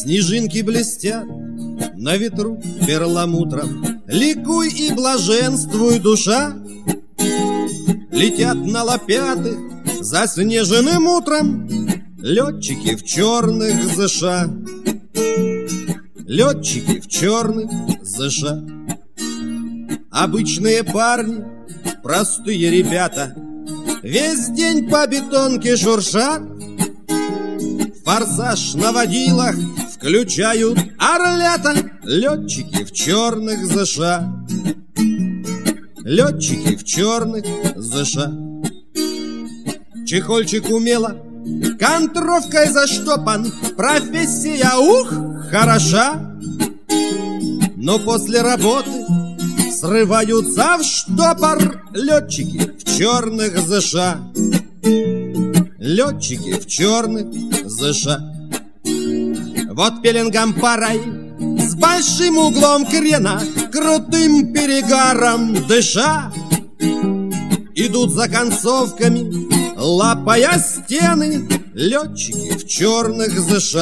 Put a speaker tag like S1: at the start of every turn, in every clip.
S1: Снежинки блестят на ветру перламутром. Ликуй и блаженствуй, душа. Летят на лопятых заснеженным утром летчики в черных ЗШ. Летчики в черных ЗШ. Обычные парни, простые ребята, весь день по бетонке шуршат. Форсаж на водилах включают орлята. Летчики в черных ЗШ. Летчики в черных ЗШ. Чехольчик умело контровкой заштопан. Профессия, ух, хороша. Но после работы срываются в штопор летчики в черных ЗШ. Летчики в черных ЗШ. Вот пеленгам порой с большим углом крена, крутым перегаром дыша, идут за концовками, лапая стены, летчики в черных ЗШ.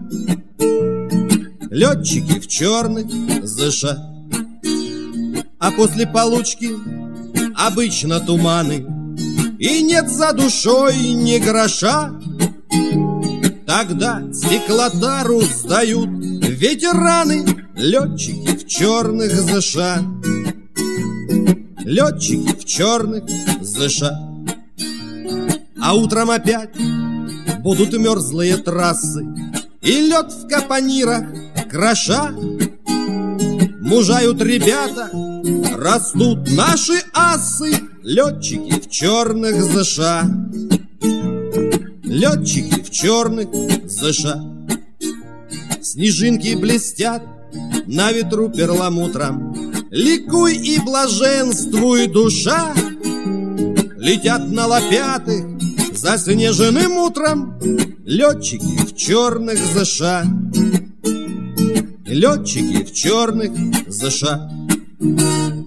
S1: Летчики в черных ЗШ. А после получки обычно туманы, и нет за душой ни гроша. Тогда стеклотару сдают ветераны, летчики в черных ЗШ. Летчики в черных ЗШ. А утром опять будут мерзлые трассы, и лед в капонирах кроша. Мужают ребята, растут наши асы, летчики в черных ЗШ. Летчики в черных ЗШ. Снежинки блестят на ветру перламутром. Ликуй и блаженствуй, душа. Летят на лопятых заснеженным утром летчики в черных ЗШ. Летчики в черных ЗШ.